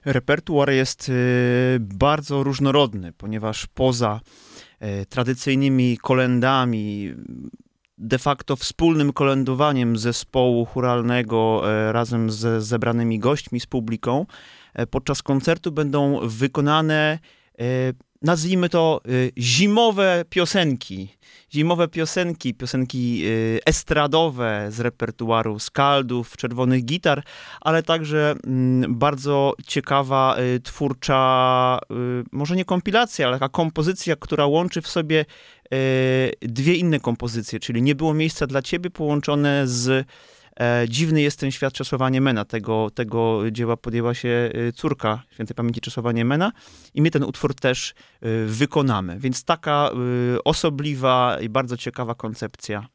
Repertuar jest bardzo różnorodny, ponieważ poza tradycyjnymi kolędami, de facto wspólnym kolędowaniem zespołu chóralnego razem z zebranymi gośćmi, z publiką, podczas koncertu będą wykonane, nazwijmy to, zimowe piosenki estradowe z repertuaru Skaldów, Czerwonych Gitar, ale także bardzo ciekawa, twórcza, może nie kompilacja, ale taka kompozycja, która łączy w sobie dwie inne kompozycje, czyli Nie było miejsca dla ciebie, połączone z Dziwny jest ten świat Czesława Niemena. Tego dzieła podjęła się córka świętej pamięci Czesława Niemena i my ten utwór też wykonamy. Więc taka osobliwa i bardzo ciekawa koncepcja